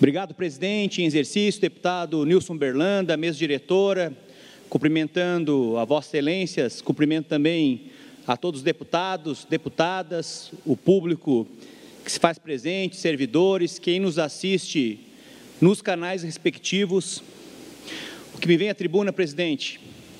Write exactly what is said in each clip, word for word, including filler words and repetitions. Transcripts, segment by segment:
Obrigado, presidente em exercício, deputado Nilson Berlanda, mesa diretora, cumprimentando a Vossas Excelências, cumprimento também a todos os deputados, deputadas, o público que se faz presente, servidores, quem nos assiste nos canais respectivos. O que me vem à tribuna, presidente,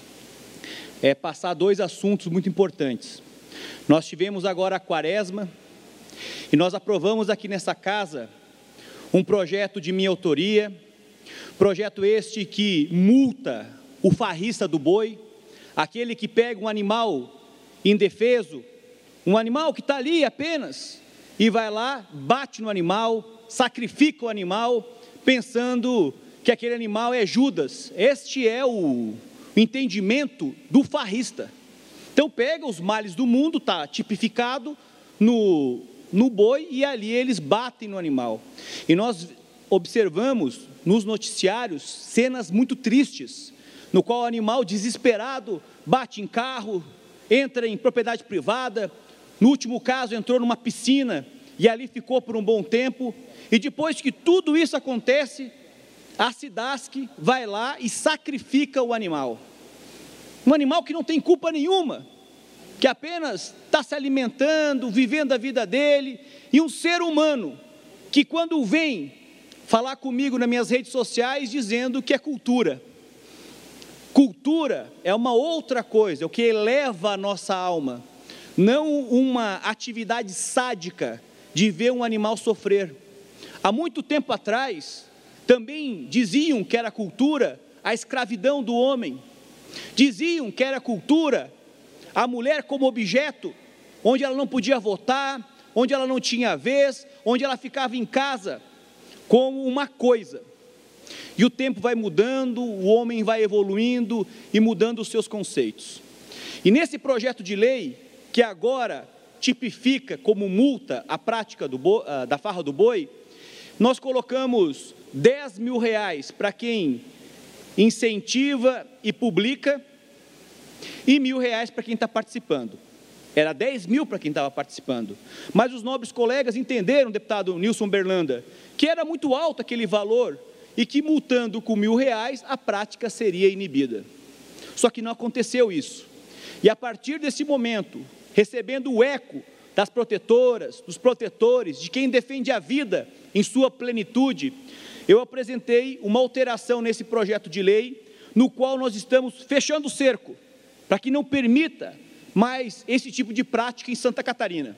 é passar dois assuntos muito importantes. Nós tivemos agora a quaresma e nós aprovamos aqui nessa casa um projeto de minha autoria, projeto este que multa o farrista do boi, aquele que pega um animal indefeso, um animal que está ali apenas, e vai lá, bate no animal, sacrifica o animal, pensando que aquele animal é Judas. Este é o entendimento do farrista. Então pega os males do mundo, está tipificado no, no boi, e ali eles batem no animal. E nós observamos nos noticiários cenas muito tristes, no qual o animal desesperado bate em carro, entra em propriedade privada, no último caso entrou numa piscina e ali ficou por um bom tempo, e depois que tudo isso acontece, a SIDASC vai lá e sacrifica o animal. Um animal que não tem culpa nenhuma, que apenas está se alimentando, vivendo a vida dele, e um ser humano que quando vem falar comigo nas minhas redes sociais dizendo que é cultura. Cultura é uma outra coisa, é o que eleva a nossa alma, não uma atividade sádica de ver um animal sofrer. Há muito tempo atrás, também diziam que era cultura a escravidão do homem, diziam que era cultura a mulher como objeto, onde ela não podia votar, onde ela não tinha vez, onde ela ficava em casa como uma coisa. E o tempo vai mudando, o homem vai evoluindo e mudando os seus conceitos. E nesse projeto de lei, que agora tipifica como multa a prática do boi, da farra do boi, nós colocamos dez mil reais para quem incentiva e publica, e mil reais para quem está participando. Era dez mil para quem estava participando. Mas os nobres colegas entenderam, deputado Nilson Berlanda, que era muito alto aquele valor, e que multando com mil reais, a prática seria inibida. Só que não aconteceu isso. E a partir desse momento, recebendo o eco das protetoras, dos protetores, de quem defende a vida em sua plenitude, eu apresentei uma alteração nesse projeto de lei, no qual nós estamos fechando o cerco, para que não permita mais esse tipo de prática em Santa Catarina.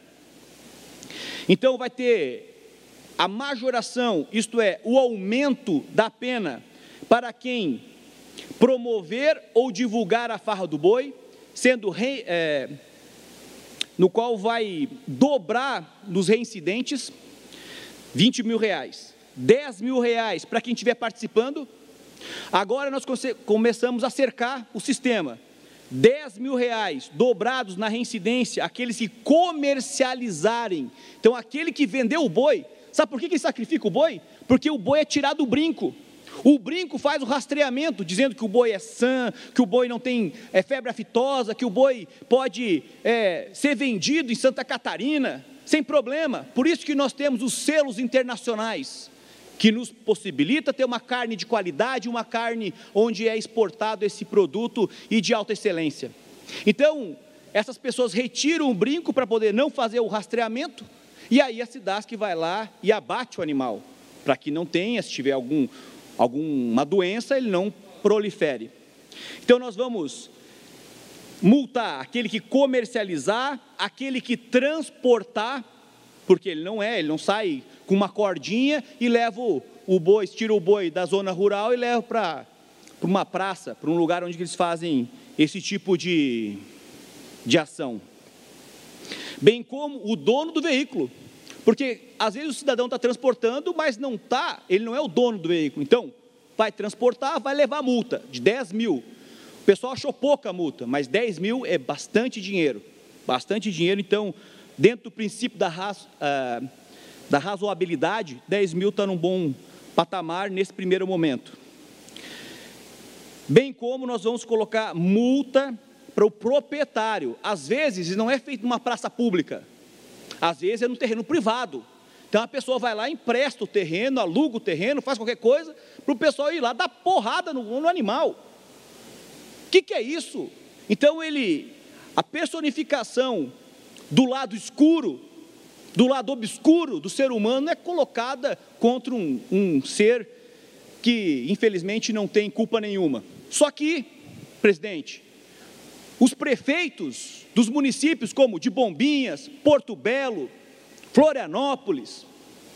Então vai ter a majoração, isto é, o aumento da pena para quem promover ou divulgar a farra do boi, sendo re, é, no qual vai dobrar nos reincidentes vinte mil reais, dez mil reais para quem estiver participando. Agora nós começamos a cercar o sistema, dez mil reais dobrados na reincidência, aqueles que comercializarem. Então aquele que vendeu o boi, sabe por que que sacrifica o boi? Porque o boi é tirado do brinco. O brinco faz o rastreamento, dizendo que o boi é sã, que o boi não tem é, febre aftosa, que o boi pode é, ser vendido em Santa Catarina, sem problema. Por isso que nós temos os selos internacionais, que nos possibilita ter uma carne de qualidade, uma carne onde é exportado esse produto e de alta excelência. Então, essas pessoas retiram o brinco para poder não fazer o rastreamento, e aí a SIDASC vai lá e abate o animal, para que não tenha, se tiver algum, alguma doença, ele não prolifere. Então nós vamos multar aquele que comercializar, aquele que transportar, porque ele não é, ele não sai com uma cordinha e leva o, o boi, tira o boi da zona rural e leva para uma praça, para um lugar onde eles fazem esse tipo de, de ação. Bem como o dono do veículo, porque às vezes o cidadão está transportando, mas não está, ele não é o dono do veículo, então vai transportar, vai levar multa de dez mil, o pessoal achou pouca multa, mas dez mil é bastante dinheiro, bastante dinheiro. Então dentro do princípio da, razo, uh, da razoabilidade, dez mil está num bom patamar nesse primeiro momento. Bem como nós vamos colocar multa para o proprietário, às vezes não é feito numa praça pública, às vezes é no terreno privado, Então a pessoa vai lá, empresta o terreno, aluga o terreno, faz qualquer coisa, para o pessoal ir lá dar porrada no, no animal. O que, que é isso? Então ele, a personificação do lado escuro, do lado obscuro do ser humano é colocada contra um, um ser que infelizmente não tem culpa nenhuma. Só que, presidente, os prefeitos dos municípios como de Bombinhas, Porto Belo, Florianópolis,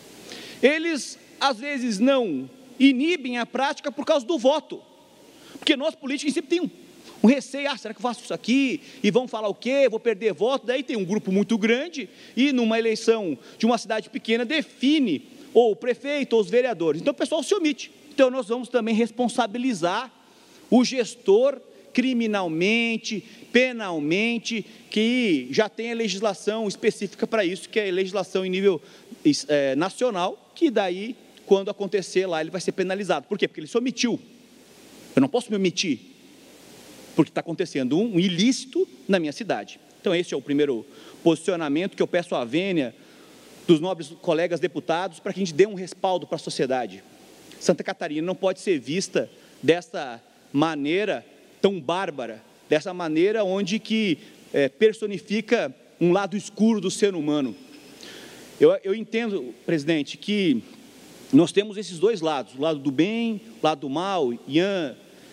eles às vezes não inibem a prática por causa do voto, porque nós políticos sempre tem um, um receio, ah, será que eu faço isso aqui, e vão falar o quê, vou perder voto, daí tem um grupo muito grande, e numa eleição de uma cidade pequena, define ou o prefeito ou os vereadores, então o pessoal se omite. Então nós vamos também responsabilizar o gestor criminalmente, penalmente, que já tem a legislação específica para isso, que é a legislação em nível é, nacional, que daí, quando acontecer lá, ele vai ser penalizado. Por quê? Porque ele se omitiu. Eu não posso me omitir, porque está acontecendo um ilícito na minha cidade. Então esse é o primeiro posicionamento que eu peço à vênia dos nobres colegas deputados, para que a gente dê um respaldo para a sociedade. Santa Catarina não pode ser vista dessa maneira tão bárbara, dessa maneira onde que é, personifica um lado escuro do ser humano. Eu, eu entendo, presidente, que nós temos esses dois lados, o lado do bem, o lado do mal, Ian,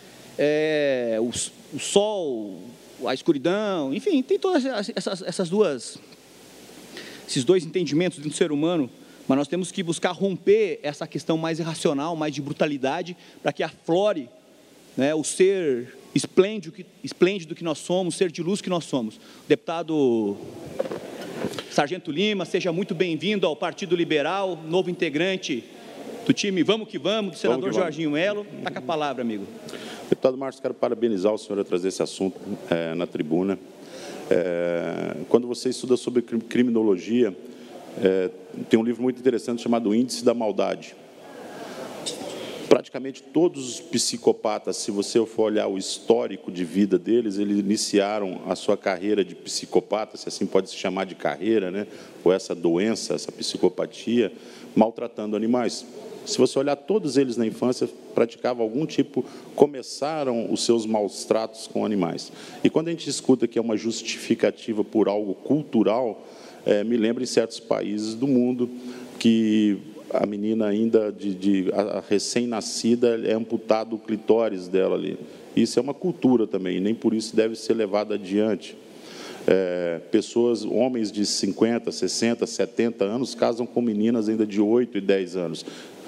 é, o, o sol, a escuridão, enfim, tem todas essas, essas duas, esses dois entendimentos do ser humano, mas nós temos que buscar romper essa questão mais irracional, mais de brutalidade, para que aflore, né, o ser esplêndido que, esplêndido que nós somos, ser de luz que nós somos. Deputado Sargento Lima, seja muito bem-vindo ao Partido Liberal, novo integrante do time Vamos que Vamos, do senador vamos Jorginho Melo. Está com a palavra, amigo. Deputado Márcio, quero parabenizar o senhor a trazer esse assunto é, na tribuna. É, quando você estuda sobre criminologia, é, tem um livro muito interessante chamado Índice da Maldade. Praticamente todos os psicopatas, se você for olhar o histórico de vida deles, eles iniciaram a sua carreira de psicopata, se assim pode se chamar de carreira, né? Ou essa doença, essa psicopatia, maltratando animais. Se você olhar todos eles na infância, praticavam algum tipo, começaram os seus maus tratos com animais. E quando a gente escuta que é uma justificativa por algo cultural, é, me lembra em certos países do mundo que a menina ainda de, de a recém-nascida é amputado o clitóris dela ali. Isso é uma cultura também, nem por isso deve ser levado adiante. É, pessoas, homens de cinquenta, sessenta, setenta anos casam com meninas ainda de oito e dez anos.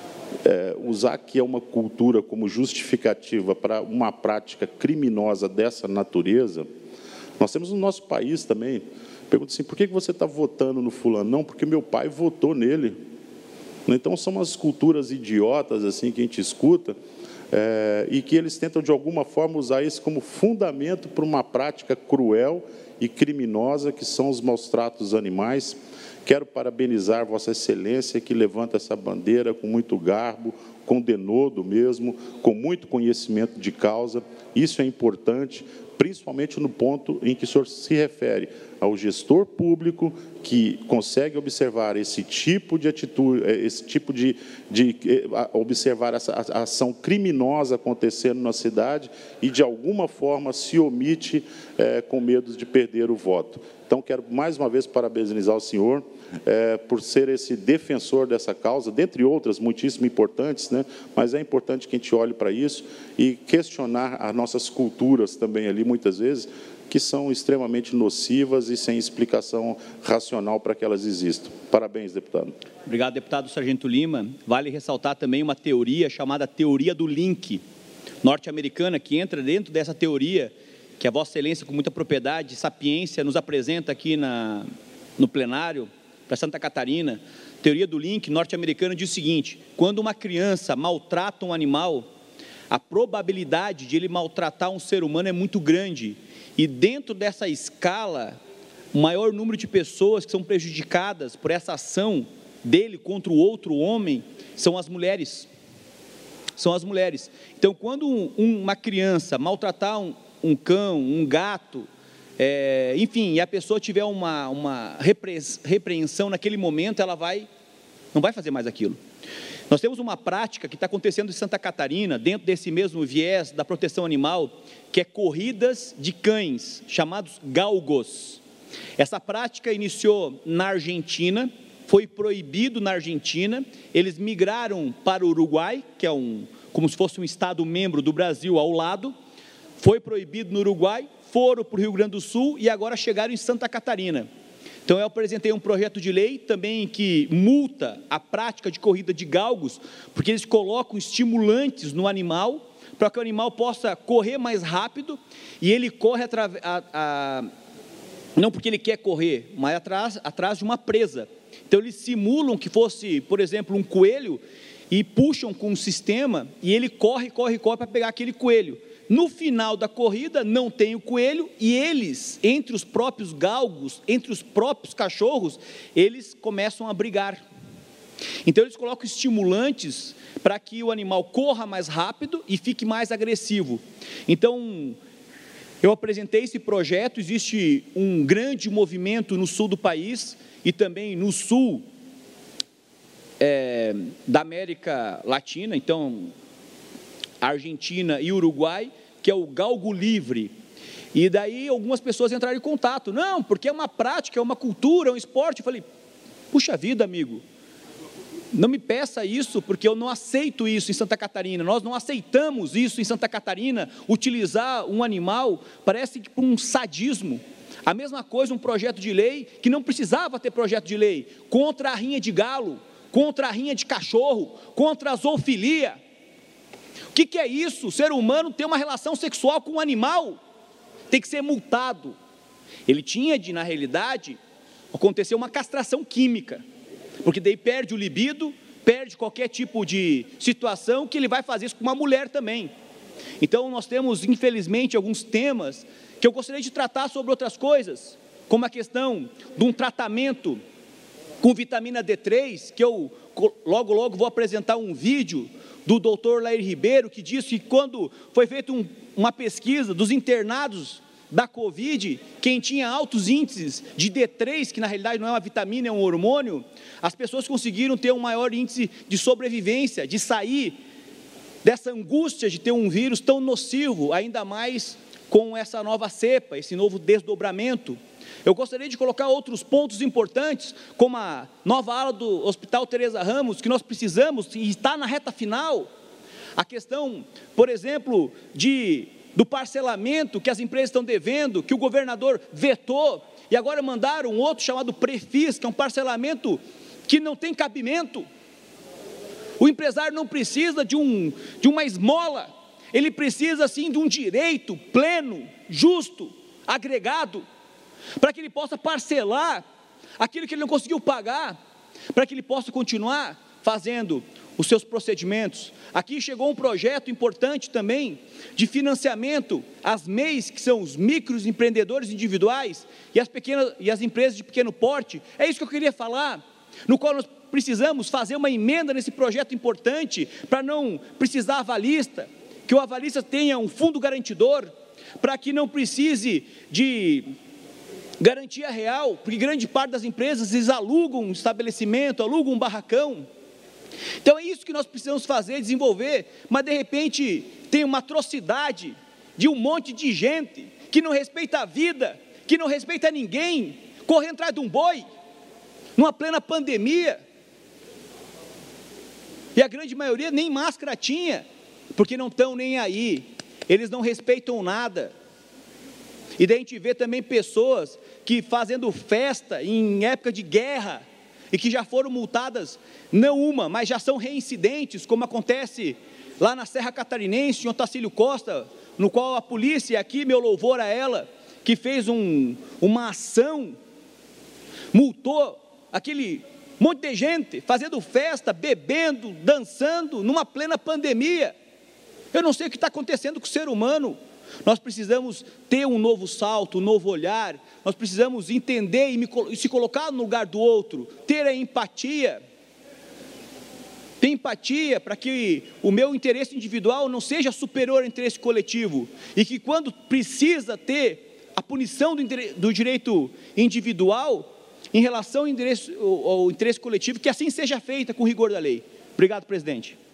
É, usar que é uma cultura como justificativa para uma prática criminosa dessa natureza, nós temos no nosso país também. Pergunta assim, por que você está votando no fulano? Não, porque meu pai votou nele. Então, são umas culturas idiotas assim que a gente escuta, é, e que eles tentam, de alguma forma, usar isso como fundamento para uma prática cruel e criminosa, que são os maus tratos animais. Quero parabenizar Vossa Excelência, que levanta essa bandeira com muito garbo, com denodo mesmo, com muito conhecimento de causa. Isso é importante, principalmente no ponto em que o senhor se refere ao gestor público que consegue observar esse tipo de atitude, esse tipo de, de observar essa ação criminosa acontecendo na cidade e, de alguma forma, se omite é, com medo de perder o voto. Então, quero mais uma vez parabenizar o senhor é, por ser esse defensor dessa causa, dentre outras muitíssimo importantes, né? Mas é importante que a gente olhe para isso e questionar as nossas culturas também ali, muitas vezes, que são extremamente nocivas e sem explicação racional para que elas existam. Parabéns, deputado. Obrigado, deputado Sargento Lima. Vale ressaltar também uma teoria chamada teoria do link norte-americana, que entra dentro dessa teoria, que a Vossa Excelência, com muita propriedade e sapiência, nos apresenta aqui na, no plenário, para Santa Catarina. Teoria do link norte-americana diz o seguinte: quando uma criança maltrata um animal, a probabilidade de ele maltratar um ser humano é muito grande. E dentro dessa escala, o maior número de pessoas que são prejudicadas por essa ação dele contra o outro homem são as mulheres. São as mulheres. Então, quando um, uma criança maltratar um, um cão, um gato, é, enfim, e a pessoa tiver uma, uma repreensão naquele momento, ela vai não vai fazer mais aquilo. Nós temos uma prática que está acontecendo em Santa Catarina, dentro desse mesmo viés da proteção animal, que é corridas de cães, chamados galgos. Essa prática iniciou na Argentina, foi proibido na Argentina, eles migraram para o Uruguai, que é um, como se fosse um estado membro do Brasil ao lado, foi proibido no Uruguai, foram para o Rio Grande do Sul e agora chegaram em Santa Catarina. Então eu apresentei um projeto de lei também que multa a prática de corrida de galgos, porque eles colocam estimulantes no animal, para que o animal possa correr mais rápido, e ele corre através, a, a, não porque ele quer correr, mas atrás, atrás de uma presa. Então eles simulam que fosse, por exemplo, um coelho, e puxam com um sistema, e ele corre, corre, corre para pegar aquele coelho. No final da corrida, não tem o coelho, e eles, entre os próprios galgos, entre os próprios cachorros, eles começam a brigar. Então, eles colocam estimulantes para que o animal corra mais rápido e fique mais agressivo. Então, eu apresentei esse projeto, existe um grande movimento no sul do país, e também no sul é, da América Latina, então, Argentina e Uruguai, que é o galgo livre. E daí algumas pessoas entraram em contato, não, porque é uma prática, é uma cultura, é um esporte. Eu falei, puxa vida, amigo, não me peça isso, porque eu não aceito isso em Santa Catarina, nós não aceitamos isso em Santa Catarina, utilizar um animal, parece que por um sadismo. A mesma coisa, um projeto de lei, que não precisava ter projeto de lei, contra a rinha de galo, contra a rinha de cachorro, contra a zoofilia. O que, que é isso? O ser humano tem uma relação sexual com um animal, tem que ser multado. Ele tinha de, na realidade, acontecer uma castração química, porque daí perde o libido, perde qualquer tipo de situação, que ele vai fazer isso com uma mulher também. Então nós temos, infelizmente, alguns temas, que eu gostaria de tratar sobre outras coisas, como a questão de um tratamento com vitamina D três, que eu logo, logo vou apresentar um vídeo, do doutor Lair Ribeiro, que disse que quando foi feita um, uma pesquisa dos internados da Covid, quem tinha altos índices de D três, que na realidade não é uma vitamina, é um hormônio, as pessoas conseguiram ter um maior índice de sobrevivência, de sair dessa angústia de ter um vírus tão nocivo, ainda mais com essa nova cepa, esse novo desdobramento. Eu gostaria de colocar outros pontos importantes, como a nova ala do Hospital Teresa Ramos, que nós precisamos, e está na reta final. A questão, por exemplo, de, do parcelamento que as empresas estão devendo, que o governador vetou, e agora mandaram um outro chamado Prefis, que é um parcelamento que não tem cabimento. O empresário não precisa de, um, de uma esmola, ele precisa sim de um direito pleno, justo, agregado, para que ele possa parcelar aquilo que ele não conseguiu pagar, para que ele possa continuar fazendo os seus procedimentos. Aqui chegou um projeto importante também, de financiamento às M E Is, que são os microempreendedores individuais, e as, pequenas, e as empresas de pequeno porte. É isso que eu queria falar, no qual nós precisamos fazer uma emenda nesse projeto importante, para não precisar avalista, que o avalista tenha um fundo garantidor, para que não precise de garantia real, porque grande parte das empresas, eles alugam um estabelecimento, alugam um barracão. Então é isso que nós precisamos fazer, desenvolver, mas de repente tem uma atrocidade de um monte de gente, que não respeita a vida, que não respeita ninguém, correndo atrás de um boi, numa plena pandemia, e a grande maioria nem máscara tinha, porque não estão nem aí, eles não respeitam nada. E daí a gente vê também pessoas que fazendo festa em época de guerra, e que já foram multadas, não uma, mas já são reincidentes, como acontece lá na Serra Catarinense, em Otacílio Costa, no qual a polícia, aqui meu louvor a ela, que fez um, uma ação, multou aquele monte de gente, fazendo festa, bebendo, dançando, numa plena pandemia. Eu não sei o que está acontecendo com o ser humano. Nós precisamos ter um novo salto, um novo olhar, nós precisamos entender e, me, e se colocar no lugar do outro, ter a empatia, ter empatia para que o meu interesse individual não seja superior ao interesse coletivo, e que quando precisa ter a punição do, do direito individual, em relação ao interesse, ao interesse coletivo, que assim seja feita com rigor da lei. Obrigado, presidente.